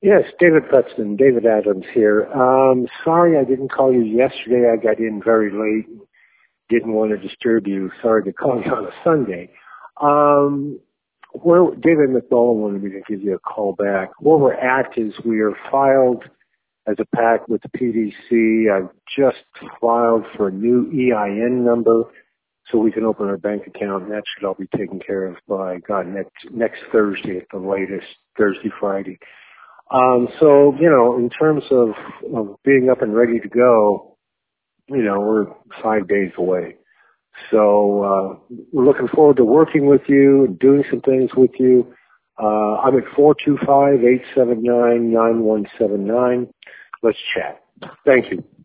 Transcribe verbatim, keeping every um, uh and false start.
Yes, David Putzman, David Adams here. Um, sorry I didn't call you yesterday. I got in very late. Didn't want to disturb you. Sorry to call you on a Sunday. Um, where David McMullen wanted me to give you a call back. Where we're at is we are filed as a pack with the P D C. I've just filed for a new E I N number so we can open our bank account, and that should all be taken care of by, God, next, next Thursday at the latest, Thursday, Friday. Um, so, you know, in terms of, of being up and ready to go, you know, we're five days away. So, uh, we're looking forward to working with you and doing some things with you. Uh, I'm at four two five, eight seven nine, nine one seven nine. Let's chat. Thank you.